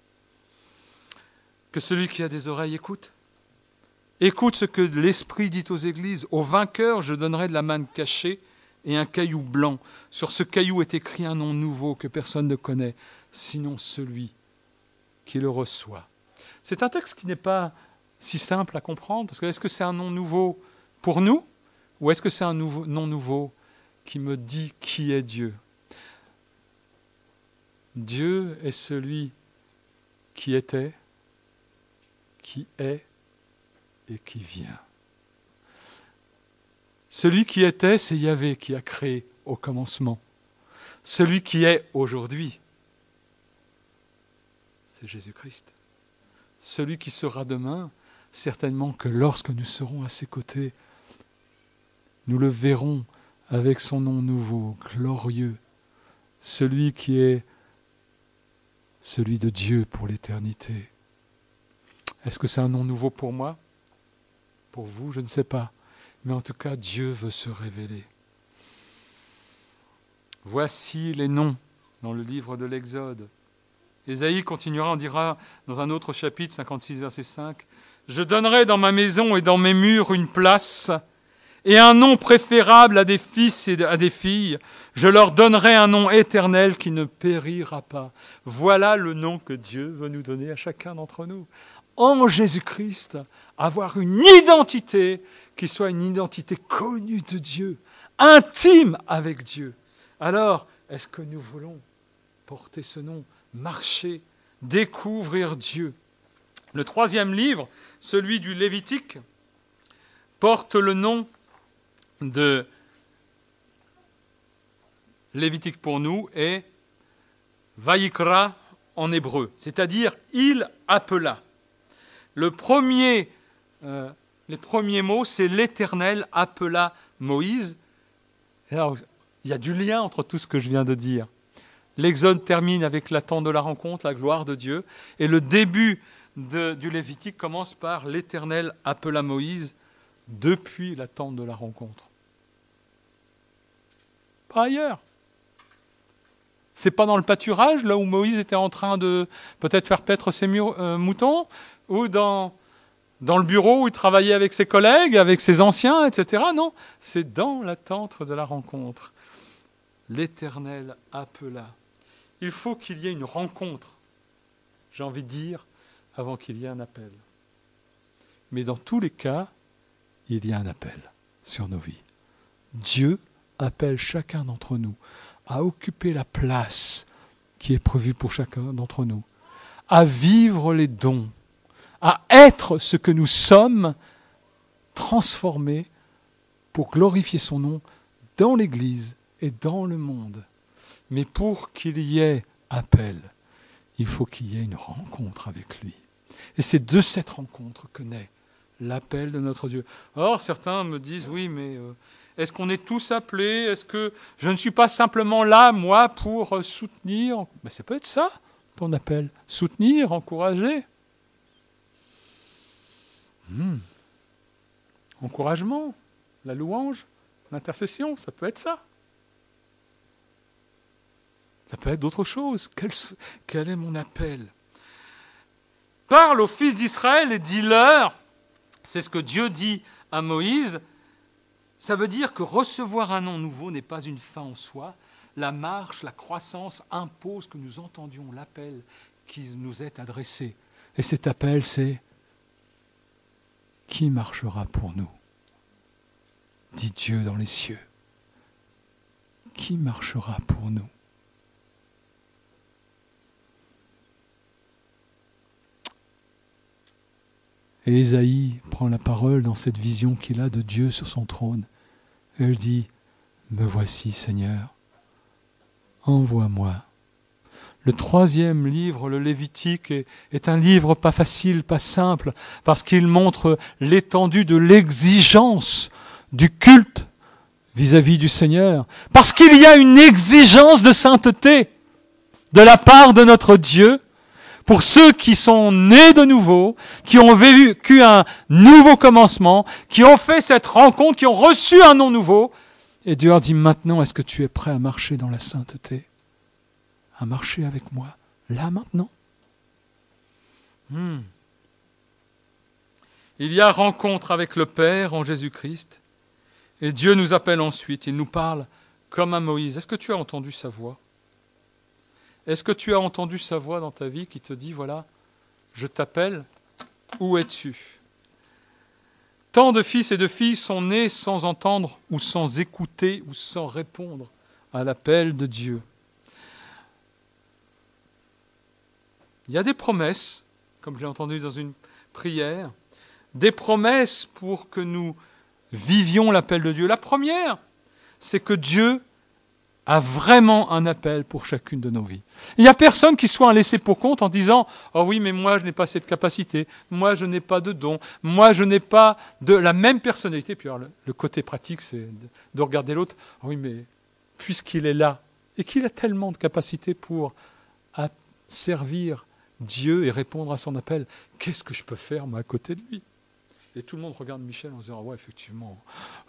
Que celui qui a des oreilles écoute. Écoute ce que l'Esprit dit aux églises. Aux vainqueurs, je donnerai de la manne cachée et un caillou blanc. Sur ce caillou est écrit un nom nouveau que personne ne connaît, sinon celui qui le reçoit. C'est un texte qui n'est pas si simple à comprendre, parce que est-ce que c'est un nom nouveau pour nous, ou est-ce que c'est un nom nouveau qui me dit qui est Dieu ? Dieu est celui qui était, qui est et qui vient. Celui qui était, c'est Yahvé qui a créé au commencement. Celui qui est aujourd'hui, c'est Jésus-Christ. Celui qui sera demain, certainement que lorsque nous serons à ses côtés, nous le verrons avec son nom nouveau, glorieux. Celui qui est celui de Dieu pour l'éternité. Est-ce que c'est un nom nouveau pour moi ? Pour vous, je ne sais pas. Mais en tout cas, Dieu veut se révéler. Voici les noms dans le livre de l'Exode. Ésaïe continuera, on dira dans un autre chapitre, 56, verset 5, « Je donnerai dans ma maison et dans mes murs une place et un nom préférable à des fils et à des filles. Je leur donnerai un nom éternel qui ne périra pas. » Voilà le nom que Dieu veut nous donner à chacun d'entre nous. En Jésus-Christ, avoir une identité qui soit une identité connue de Dieu, intime avec Dieu. Alors, est-ce que nous voulons porter ce nom, marcher, découvrir Dieu ? Le troisième livre, celui du Lévitique, porte le nom de Lévitique pour nous et Vayikra en hébreu, c'est-à-dire « il appela ». Les premiers mots, c'est l'Éternel appela Moïse. Alors, il y a du lien entre tout ce que je viens de dire. L'Exode termine avec la tente de la rencontre, la gloire de Dieu, et le début du Lévitique commence par l'Éternel appela Moïse depuis la tente de la rencontre. Pas ailleurs. C'est pas dans le pâturage, là où Moïse était en train de peut-être faire paître ses moutons, ou dans le bureau où il travaillait avec ses collègues, avec ses anciens, etc. Non, c'est dans la tente de la rencontre. L'Éternel appela. Il faut qu'il y ait une rencontre, j'ai envie de dire, avant qu'il y ait un appel. Mais dans tous les cas, il y a un appel sur nos vies. Dieu appelle chacun d'entre nous à occuper la place qui est prévue pour chacun d'entre nous, à vivre les dons, à être ce que nous sommes, transformés pour glorifier son nom dans l'Église et dans le monde. Mais pour qu'il y ait appel, il faut qu'il y ait une rencontre avec lui. Et c'est de cette rencontre que naît l'appel de notre Dieu. Or, certains me disent, oui, mais est-ce qu'on est tous appelés ? Est-ce que je ne suis pas simplement là, moi, pour soutenir ? Mais ça peut être ça, ton appel. Soutenir, encourager. Encouragement, la louange, l'intercession, ça peut être ça. Ça peut être d'autres choses. Quel est mon appel? Parle aux fils d'Israël et dis-leur, c'est ce que Dieu dit à Moïse, ça veut dire que recevoir un nom nouveau n'est pas une fin en soi. La marche, la croissance impose que nous entendions l'appel qui nous est adressé. Et cet appel, c'est « Qui marchera pour nous ?» dit Dieu dans les cieux. Qui marchera pour nous? Et Ésaïe prend la parole dans cette vision qu'il a de Dieu sur son trône. Et il dit, « Me voici, Seigneur, envoie-moi. » Le 3e livre, le Lévitique, est un livre pas facile, pas simple, parce qu'il montre l'étendue de l'exigence du culte vis-à-vis du Seigneur. Parce qu'il y a une exigence de sainteté de la part de notre Dieu, pour ceux qui sont nés de nouveau, qui ont vécu un nouveau commencement, qui ont fait cette rencontre, qui ont reçu un nom nouveau. Et Dieu leur dit, maintenant, est-ce que tu es prêt à marcher dans la sainteté? À marcher avec moi, là, maintenant? Il y a rencontre avec le Père en Jésus-Christ. Et Dieu nous appelle ensuite, il nous parle comme à Moïse. Est-ce que tu as entendu sa voix? Est-ce que tu as entendu sa voix dans ta vie qui te dit, voilà, je t'appelle, où es-tu? Tant de fils et de filles sont nés sans entendre ou sans écouter ou sans répondre à l'appel de Dieu. Il y a des promesses, comme je l'ai entendu dans une prière, des promesses pour que nous vivions l'appel de Dieu. La première, c'est que Dieu a vraiment un appel pour chacune de nos vies. Il n'y a personne qui soit un laissé-pour-compte en disant « Oh oui, mais moi, je n'ai pas cette capacité. Moi, je n'ai pas de don. Moi, je n'ai pas de la même personnalité. » Puis alors, le côté pratique, c'est de regarder l'autre. « Oh oui, mais puisqu'il est là et qu'il a tellement de capacité pour servir Dieu et répondre à son appel, qu'est-ce que je peux faire, moi, à côté de lui ?» Et tout le monde regarde Michel en disant « Ah ouais, effectivement. »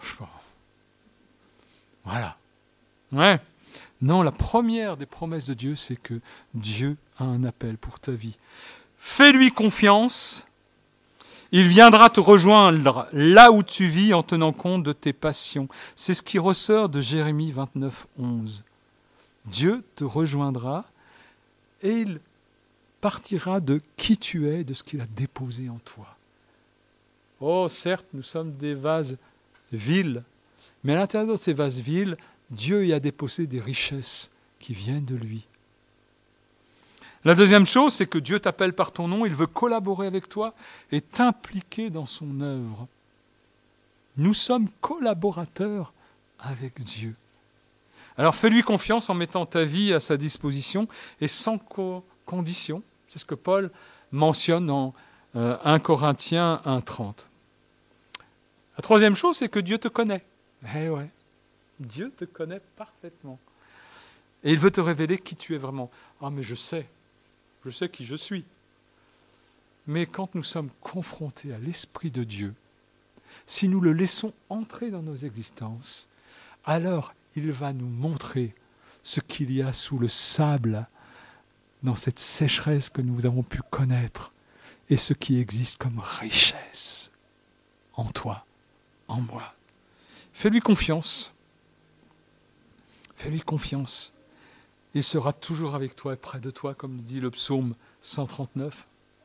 Voilà. Ouais. Non, la première des promesses de Dieu, c'est que Dieu a un appel pour ta vie. Fais-lui confiance. Il viendra te rejoindre là où tu vis en tenant compte de tes passions. C'est ce qui ressort de Jérémie 29, 11. Dieu te rejoindra et il partira de qui tu es, de ce qu'il a déposé en toi. Oh, certes, nous sommes des vases vils, mais à l'intérieur de ces vases vils, Dieu y a déposé des richesses qui viennent de lui. La deuxième chose, c'est que Dieu t'appelle par ton nom, il veut collaborer avec toi et t'impliquer dans son œuvre. Nous sommes collaborateurs avec Dieu. Alors fais-lui confiance en mettant ta vie à sa disposition et sans condition. C'est ce que Paul mentionne dans 1 Corinthiens 1,30. La troisième chose, c'est que Dieu te connaît. Eh ouais. Dieu te connaît parfaitement. Et il veut te révéler qui tu es vraiment. Ah, mais je sais qui je suis. Mais quand nous sommes confrontés à l'Esprit de Dieu, si nous le laissons entrer dans nos existences, alors il va nous montrer ce qu'il y a sous le sable, dans cette sécheresse que nous avons pu connaître, et ce qui existe comme richesse en toi, en moi. Fais-lui confiance. Fais-lui confiance. Il sera toujours avec toi et près de toi, comme dit le psaume 139.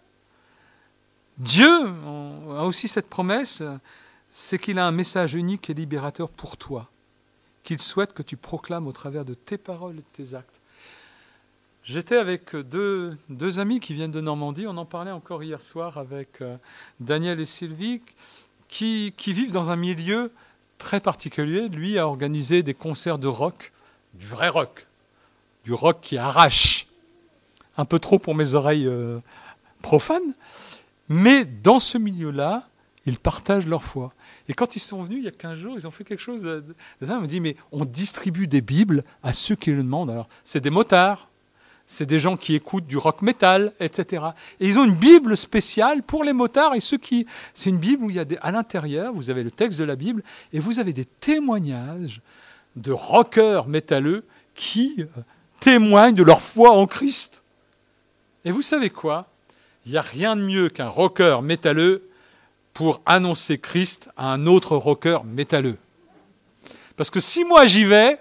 Dieu a aussi cette promesse, c'est qu'il a un message unique et libérateur pour toi, qu'il souhaite que tu proclames au travers de tes paroles et de tes actes. J'étais avec deux amis qui viennent de Normandie, on en parlait encore hier soir avec Daniel et Sylvie, qui vivent dans un milieu très particulier. Lui a organisé des concerts de rock, du vrai rock, du rock qui arrache, un peu trop pour mes oreilles profanes, mais dans ce milieu-là, ils partagent leur foi. Et quand ils sont venus, il y a 15 jours, ils ont fait quelque chose. Ils m'ont dit, mais on distribue des Bibles à ceux qui le demandent. Alors, c'est des motards, c'est des gens qui écoutent du rock metal, etc. Et ils ont une Bible spéciale pour les motards et ceux qui... C'est une Bible où il y a à l'intérieur, vous avez le texte de la Bible, et vous avez des témoignages de rockers métalleux qui témoignent de leur foi en Christ. Et vous savez quoi? Il n'y a rien de mieux qu'un rocker métalleux pour annoncer Christ à un autre rocker métalleux. Parce que si moi j'y vais,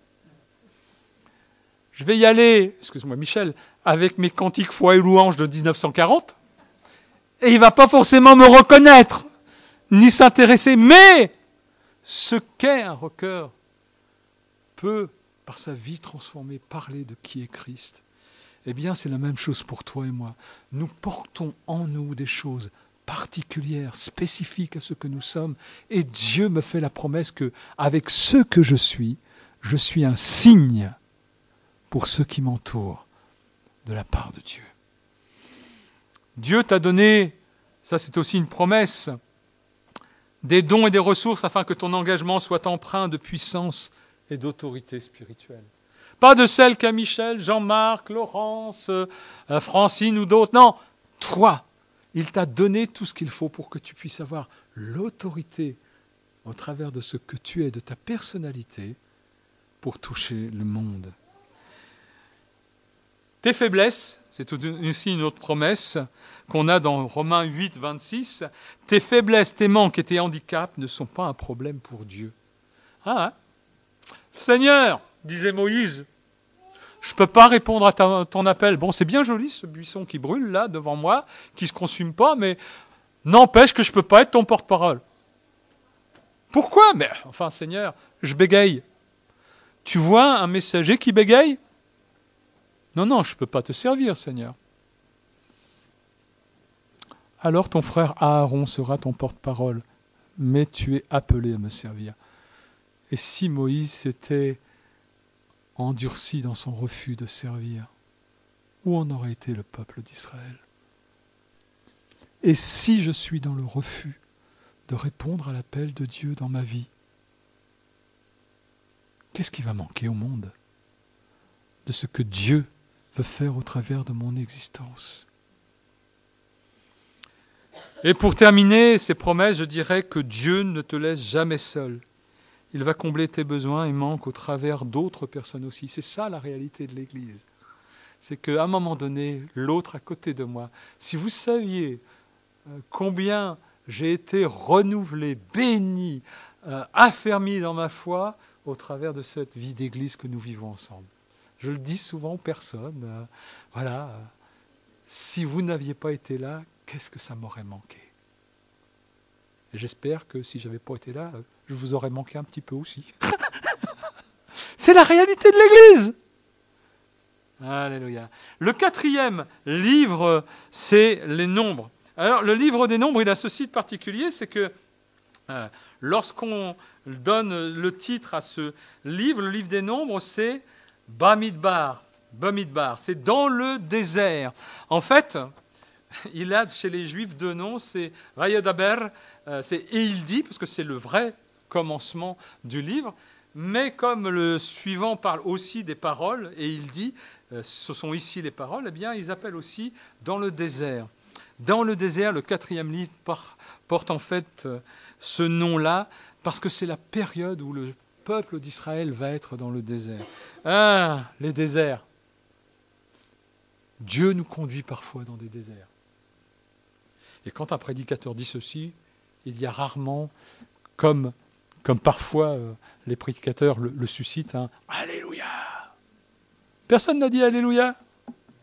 je vais y aller, excuse-moi Michel, avec mes cantiques foi et louanges de 1940, et il ne va pas forcément me reconnaître, ni s'intéresser. Mais ce qu'est un rocker peut, par sa vie transformée, parler de qui est Christ. Eh bien, c'est la même chose pour toi et moi. Nous portons en nous des choses particulières, spécifiques à ce que nous sommes, et Dieu me fait la promesse que, avec ce que je suis un signe pour ceux qui m'entourent de la part de Dieu. Dieu t'a donné, ça c'est aussi une promesse, des dons et des ressources afin que ton engagement soit empreint de puissance et d'autorité spirituelle. Pas de celle qu'a Michel, Jean-Marc, Laurence, Francine ou d'autres. Non, toi, il t'a donné tout ce qu'il faut pour que tu puisses avoir l'autorité au travers de ce que tu es, de ta personnalité, pour toucher le monde. Tes faiblesses, c'est aussi une autre promesse qu'on a dans Romains 8, 26. Tes faiblesses, tes manques et tes handicaps ne sont pas un problème pour Dieu. Ah, hein? Seigneur, disait Moïse, je ne peux pas répondre à ton appel. Bon, c'est bien joli ce buisson qui brûle là devant moi, qui ne se consume pas, mais n'empêche que je ne peux pas être ton porte-parole. Pourquoi? Mais enfin, Seigneur, je bégaye. Tu vois un messager qui bégaye? Non, je ne peux pas te servir, Seigneur. Alors ton frère Aaron sera ton porte-parole, mais tu es appelé à me servir. Et si Moïse s'était endurci dans son refus de servir, où en aurait été le peuple d'Israël? Et si je suis dans le refus de répondre à l'appel de Dieu dans ma vie, qu'est-ce qui va manquer au monde de ce que Dieu veut faire au travers de mon existence? Et pour terminer ces promesses, je dirais que Dieu ne te laisse jamais seul. Il va combler tes besoins et manques au travers d'autres personnes aussi. C'est ça la réalité de l'Église. C'est qu'à un moment donné, l'autre à côté de moi, si vous saviez combien j'ai été renouvelé, béni, affermi dans ma foi au travers de cette vie d'Église que nous vivons ensemble. Je le dis souvent aux personnes, si vous n'aviez pas été là, qu'est-ce que ça m'aurait manqué? Et j'espère que si je n'avais pas été là, je vous aurais manqué un petit peu aussi. C'est la réalité de l'Église. Alléluia. Le 4e livre, c'est les Nombres. Alors, le livre des Nombres, il a ceci de particulier, c'est que lorsqu'on donne le titre à ce livre, le livre des Nombres, c'est Bamidbar, c'est dans le désert. En fait, il a chez les Juifs deux noms, c'est Vayodaber, c'est et il dit, parce que c'est le vrai commencement du livre, mais comme le suivant parle aussi des paroles, et il dit, ce sont ici les paroles, eh bien, ils appellent aussi dans le désert. Dans le désert, le 4e livre porte en fait ce nom-là, parce que c'est la période où le peuple d'Israël va être dans le désert. Ah, les déserts. Dieu nous conduit parfois dans des déserts. Et quand un prédicateur dit ceci, il y a rarement, comme parfois les prédicateurs le suscitent, un « Alléluia ». Personne n'a dit « Alléluia ». Non ?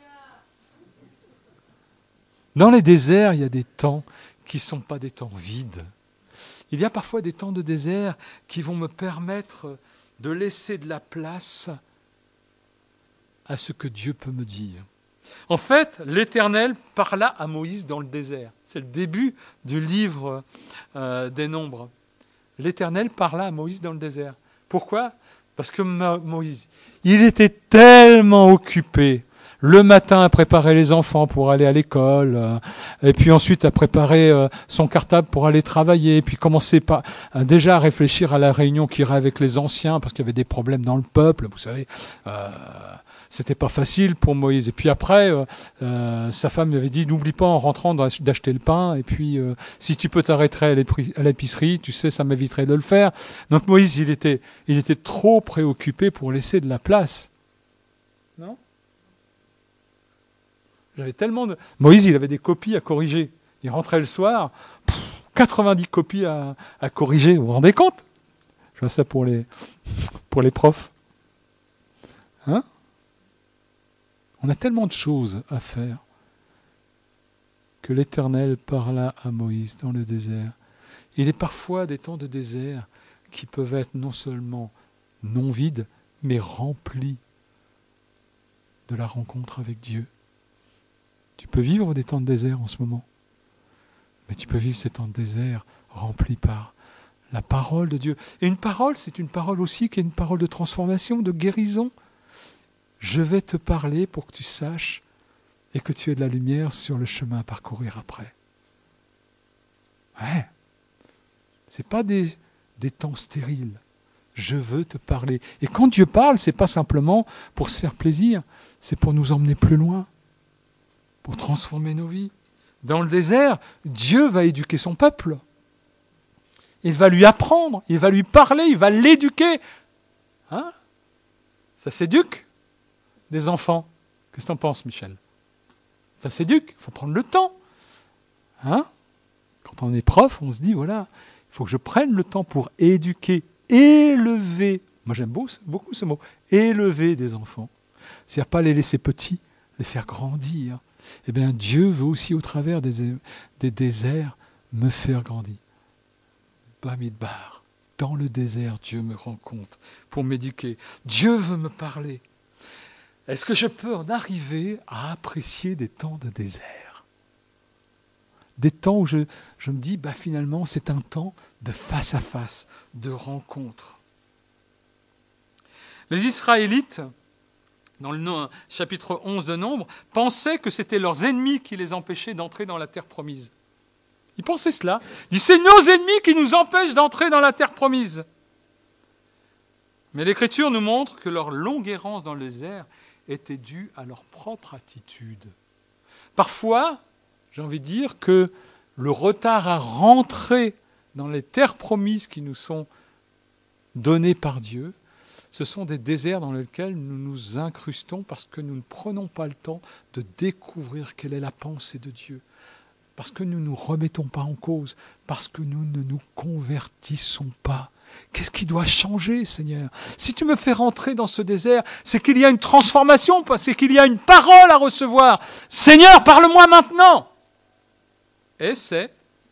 Dans les déserts, il y a des temps qui ne sont pas des temps vides. Il y a parfois des temps de désert qui vont me permettre de laisser de la place à ce que Dieu peut me dire. En fait, l'Éternel parla à Moïse dans le désert. C'est le début du livre des Nombres. L'Éternel parla à Moïse dans le désert. Pourquoi ? Parce que Moïse, il était tellement occupé le matin à préparer les enfants pour aller à l'école, et puis ensuite à préparer son cartable pour aller travailler, et puis commencer déjà à réfléchir à la réunion qui irait avec les anciens, parce qu'il y avait des problèmes dans le peuple, vous savez. C'était pas facile pour Moïse. Et puis après, sa femme lui avait dit, n'oublie pas en rentrant d'acheter le pain, et puis si tu peux t'arrêter à l'épicerie, tu sais, ça m'éviterait de le faire. Donc Moïse, il était trop préoccupé pour laisser de la place Non? J'avais tellement de... Moïse, il avait des copies à corriger. Il rentrait le soir, 90 copies à corriger. Vous vous rendez compte? Je vois ça pour les profs. Hein? On a tellement de choses à faire que l'Éternel parla à Moïse dans le désert. Il est parfois des temps de désert qui peuvent être non seulement non vides, mais remplis de la rencontre avec Dieu. Tu peux vivre des temps de désert en ce moment, mais tu peux vivre ces temps de désert remplis par la parole de Dieu. Et une parole, c'est une parole aussi qui est une parole de transformation, de guérison. Je vais te parler pour que tu saches et que tu aies de la lumière sur le chemin à parcourir après. Ouais. C'est pas des temps stériles. Je veux te parler. Et quand Dieu parle, c'est pas simplement pour se faire plaisir, c'est pour nous emmener plus loin, pour transformer nos vies. Dans le désert, Dieu va éduquer son peuple. Il va lui apprendre, il va lui parler, il va l'éduquer. Hein? Ça s'éduque, des enfants. Qu'est-ce que t'en penses, Michel? Ça s'éduque, il faut prendre le temps. Hein? Quand on est prof, on se dit, voilà, il faut que je prenne le temps pour éduquer, élever. Moi, j'aime beaucoup ce mot, élever des enfants. C'est-à-dire pas les laisser petits, les faire grandir. Eh bien, Dieu veut aussi, au travers des déserts, me faire grandir. Bamidbar, dans le désert, Dieu me rencontre pour m'éduquer. Dieu veut me parler. Est-ce que je peux en arriver à apprécier des temps de désert? Des temps où je me dis, finalement, c'est un temps de face à face, de rencontre. Les Israélites, dans le chapitre 11 de Nombre, pensaient que c'était leurs ennemis qui les empêchaient d'entrer dans la terre promise. Ils pensaient cela. Ils disent, c'est nos ennemis qui nous empêchent d'entrer dans la terre promise. Mais l'Écriture nous montre que leur longue errance dans le désert était due à leur propre attitude. Parfois, j'ai envie de dire que le retard à rentrer dans les terres promises qui nous sont données par Dieu, ce sont des déserts dans lesquels nous nous incrustons parce que nous ne prenons pas le temps de découvrir quelle est la pensée de Dieu. Parce que nous ne nous remettons pas en cause, parce que nous ne nous convertissons pas. Qu'est-ce qui doit changer, Seigneur? Si tu me fais rentrer dans ce désert, c'est qu'il y a une transformation, c'est qu'il y a une parole à recevoir. Seigneur, parle-moi maintenant! Et c'est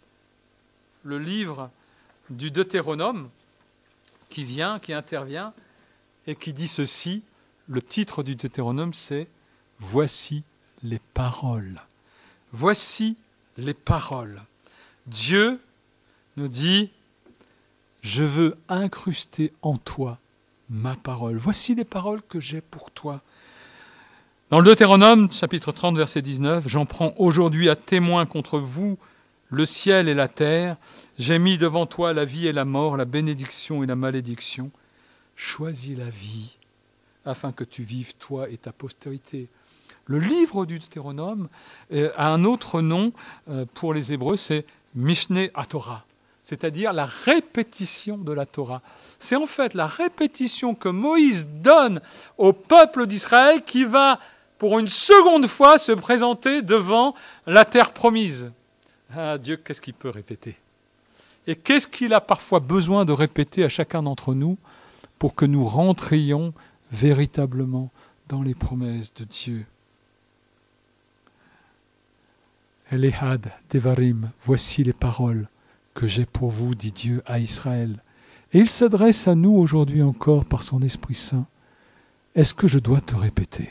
le livre du Deutéronome qui intervient et qui dit ceci. Le titre du Deutéronome, c'est « Voici les paroles ». Voici les paroles. Dieu nous dit, je veux incruster en toi ma parole. Voici les paroles que j'ai pour toi. Dans le Deutéronome, chapitre 30, verset 19, j'en prends aujourd'hui à témoin contre vous le ciel et la terre. J'ai mis devant toi la vie et la mort, la bénédiction et la malédiction. Choisis la vie, afin que tu vives toi et ta postérité. Le livre du Deutéronome a un autre nom pour les Hébreux, c'est Mishneh HaTorah, c'est-à-dire la répétition de la Torah. C'est en fait la répétition que Moïse donne au peuple d'Israël qui va, pour une seconde fois, se présenter devant la terre promise. Ah, Dieu, qu'est-ce qu'il peut répéter? Et qu'est-ce qu'il a parfois besoin de répéter à chacun d'entre nous pour que nous rentrions véritablement dans les promesses de Dieu? Elehad Devarim, voici les paroles que j'ai pour vous, dit Dieu à Israël. Et il s'adresse à nous aujourd'hui encore par son Esprit Saint. Est-ce que je dois te répéter?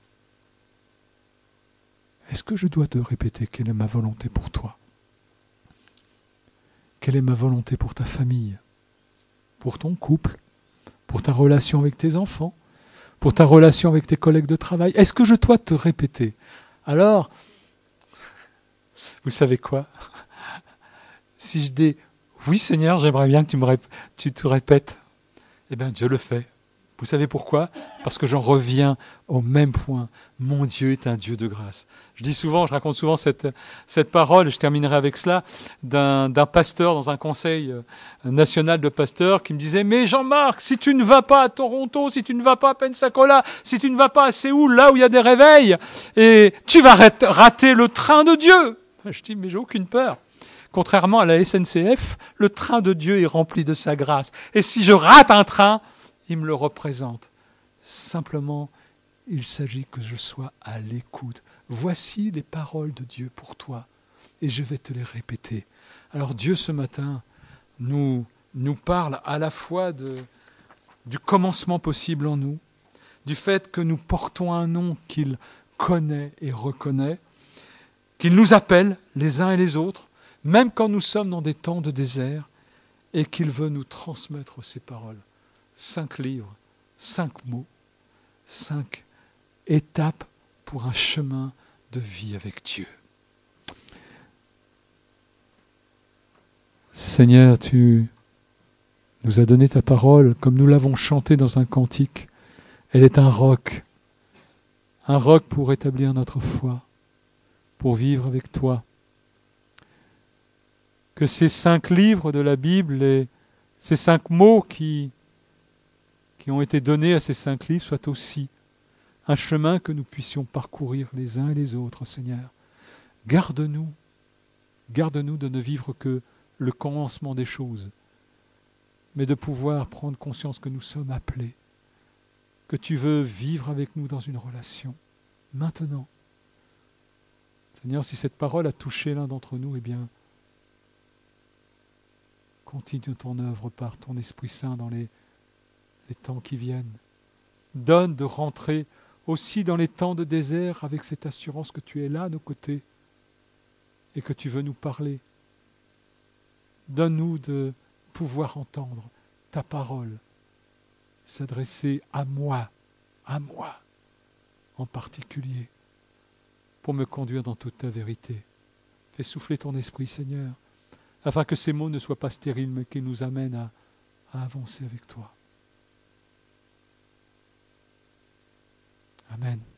Est-ce que je dois te répéter quelle est ma volonté pour toi? Quelle est ma volonté pour ta famille? Pour ton couple? Pour ta relation avec tes enfants? Pour ta relation avec tes collègues de travail? Est-ce que je dois te répéter? Alors, vous savez quoi? Si je dis, oui Seigneur, j'aimerais bien que tu te répètes, eh bien Dieu le fait. Vous savez pourquoi? Parce que j'en reviens au même point. Mon Dieu est un Dieu de grâce. Je raconte souvent cette parole, et je terminerai avec cela, d'un pasteur dans un conseil national de pasteurs qui me disait « Mais Jean-Marc, si tu ne vas pas à Toronto, si tu ne vas pas à Pensacola, si tu ne vas pas à Séoul, là où il y a des réveils, et tu vas rater le train de Dieu !» Je dis « Mais j'ai aucune peur. » Contrairement à la SNCF, le train de Dieu est rempli de sa grâce. Et si je rate un train, il me le représente. Simplement, il s'agit que je sois à l'écoute. Voici les paroles de Dieu pour toi. Et je vais te les répéter. Alors Dieu, ce matin, nous parle à la fois du commencement possible en nous, du fait que nous portons un nom qu'il connaît et reconnaît, qu'il nous appelle les uns et les autres, même quand nous sommes dans des temps de désert, et qu'il veut nous transmettre ces paroles. 5 livres, 5 mots, 5 étapes pour un chemin de vie avec Dieu. Seigneur, tu nous as donné ta parole comme nous l'avons chantée dans un cantique. Elle est un roc pour établir notre foi, pour vivre avec toi. Que ces 5 livres de la Bible et ces 5 mots qui ont été donnés à ces 5 livres soient aussi un chemin que nous puissions parcourir les uns et les autres, Seigneur. Garde-nous de ne vivre que le commencement des choses, mais de pouvoir prendre conscience que nous sommes appelés, que tu veux vivre avec nous dans une relation, maintenant. Seigneur, si cette parole a touché l'un d'entre nous, eh bien, continue ton œuvre par ton Esprit Saint dans les temps qui viennent. Donne de rentrer aussi dans les temps de désert avec cette assurance que tu es là à nos côtés et que tu veux nous parler. Donne-nous de pouvoir entendre ta parole s'adresser à moi en particulier, pour me conduire dans toute ta vérité. Fais souffler ton esprit, Seigneur, afin que ces mots ne soient pas stériles, mais qu'ils nous amènent à avancer avec toi. Amen.